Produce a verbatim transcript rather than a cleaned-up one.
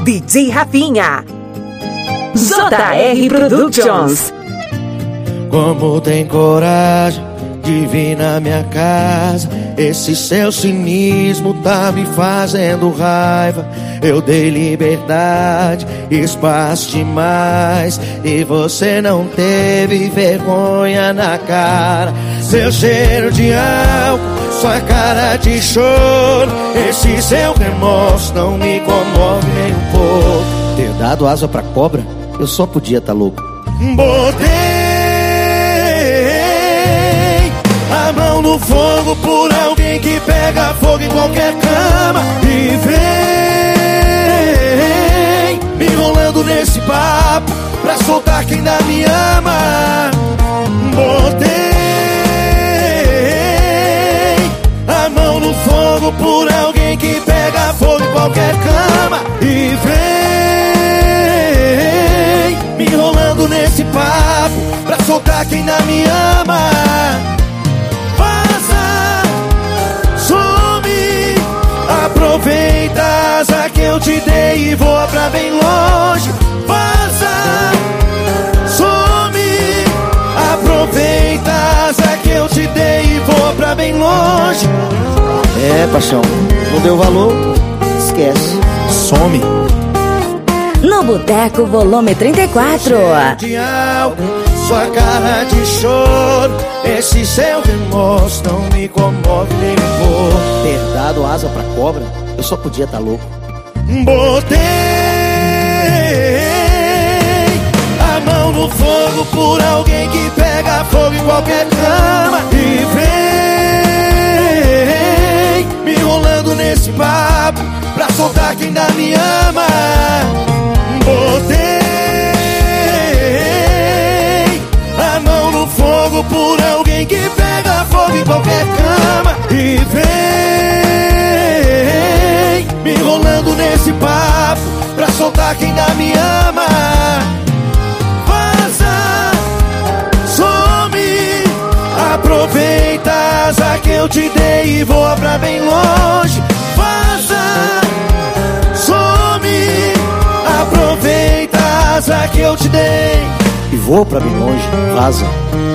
D J Rafinha. J R Productions. Como tem coragem de vir na minha casa? Esse seu cinismo tá me fazendo raiva. Eu dei liberdade, espaço demais, e você não teve vergonha na cara. Seu cheiro de álcool, sua cara de choro, esse seu remorso não me comove nem um pouco. Ter dado asa pra cobra, eu só podia tá louco. Botei a mão no fogo por alguém que pega fogo em qualquer cama e vem me enrolando nesse papo pra soltar quem ainda me ama. Botei a mão no fogo por alguém que pega fogo em qualquer cama e vem me enrolando nesse papo pra soltar quem ainda me ama. Aproveita a asa que eu te dei e voa pra bem longe. Vaza, some. Aproveita a asa que eu te dei e voa pra bem longe. É, paixão, não deu valor? Esquece, some. No Boteco Volume trinta e quatro. De álcool, sua cara de choro, esse seu remorso não me comove nem um pouco. Ter dado asa pra cobra, eu só podia tá louco. Botei a mão no fogo por alguém que pega fogo em qualquer cama e vem me enrolando nesse papo pra soltar quem ainda me ama. Botei a mão no fogo por alguém que pega fogo em qualquer cama e vem me enrolando nesse papo pra soltar quem ainda me ama. Vaza, some. Aproveita a asa que eu te dei e voa pra bem longe. Vaza, some. Aproveita a asa que eu te dei e voa pra bem longe. Vaza.